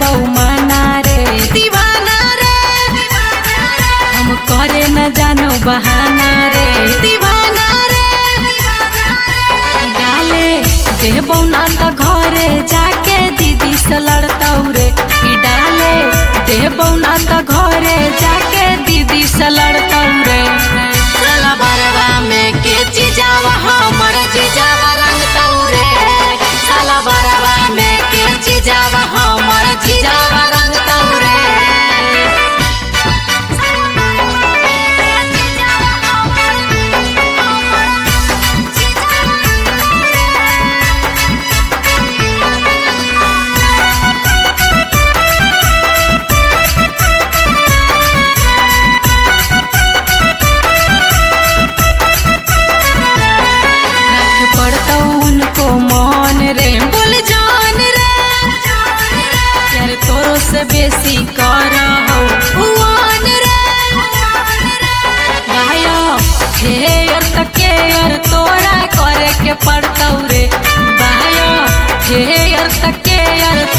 करबौ माना रे दीवाना रे, हम करे न जानो बहाना रे दीवाना रे। डाले देबौ ना त घरे जाके दीदी से लड़तौ रे, डाले देबौ ना त घरे जाके दीदी से लड़तौ रे। साला बरवा में के चीजावा हमर जीजावा रंगतौ रे, साला बरवा में के चीजावा हमर जीजावा रंगतौ रे। पड़तौ उनको मन रे बोल जान रे, यार तोरो से बेसी करहौ भुवन रे। गाया हेयर तके यार तोरा करे के पड़तौ रे, गाया हेयर तके यार